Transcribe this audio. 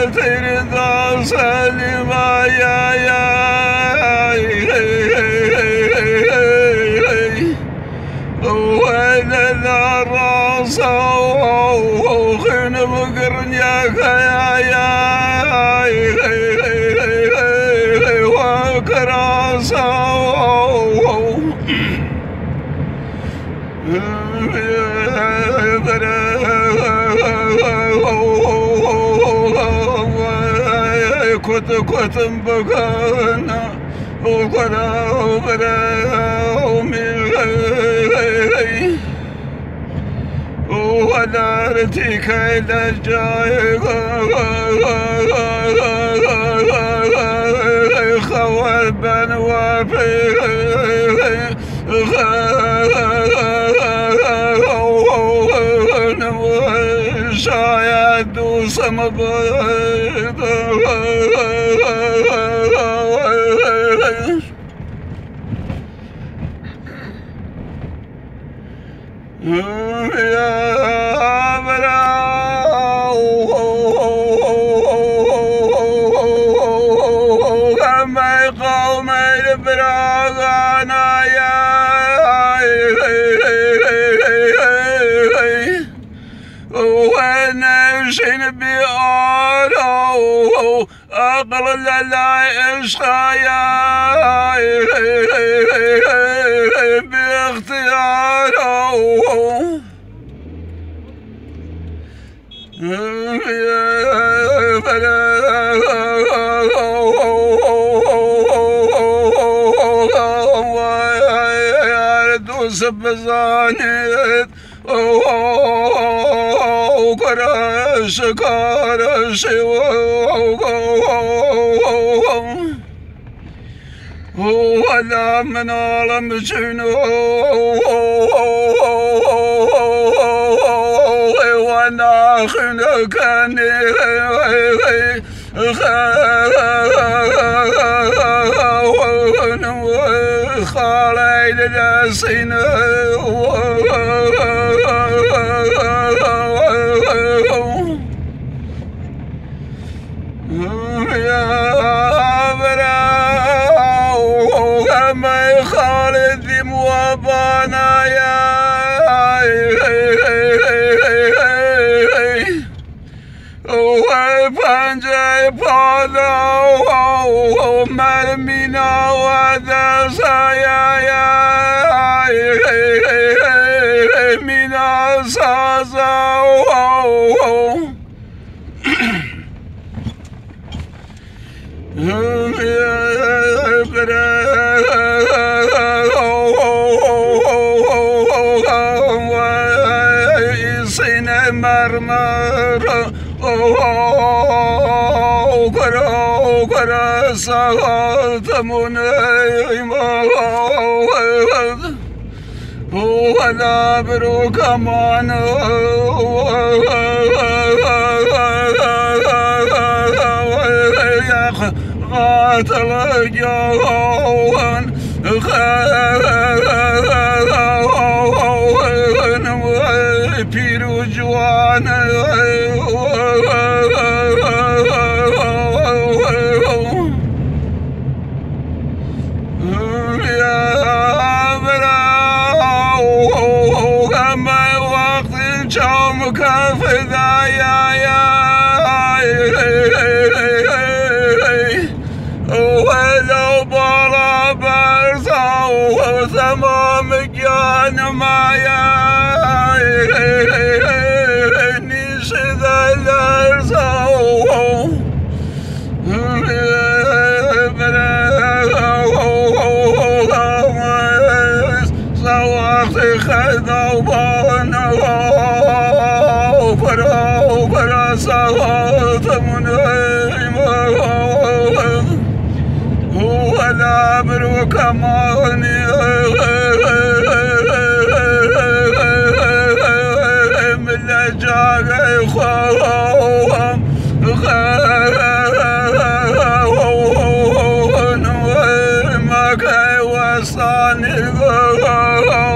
ترضى سلمى يا وانا ذا الراس وخن مقرنياك يا وكراسه كتم بكانا وقرا ودارتي كيد الجاي خوال بن وفي شايد وسمبيض ونمشي بأرو أقل العشقايا باختياره سبزانيت وكرش كرش ولا من عالم شنو وانا خنكني خالد السين يا براو كما خالد موابانا يا وفانجي بالو مرمينا وذا سايا مينا سازا مرمر وكرا سغلت منيمة ولا بروك مان قاتل جوان بيرو جوان يا براو كما وقت الجوم كفذا يا ولو بلا برزا وثمام جان ما يا نشد الارزاو سوقت خذوبان وفرا سوقت منيمة ولا بروك ماني من جاي خوام ما كي وصاني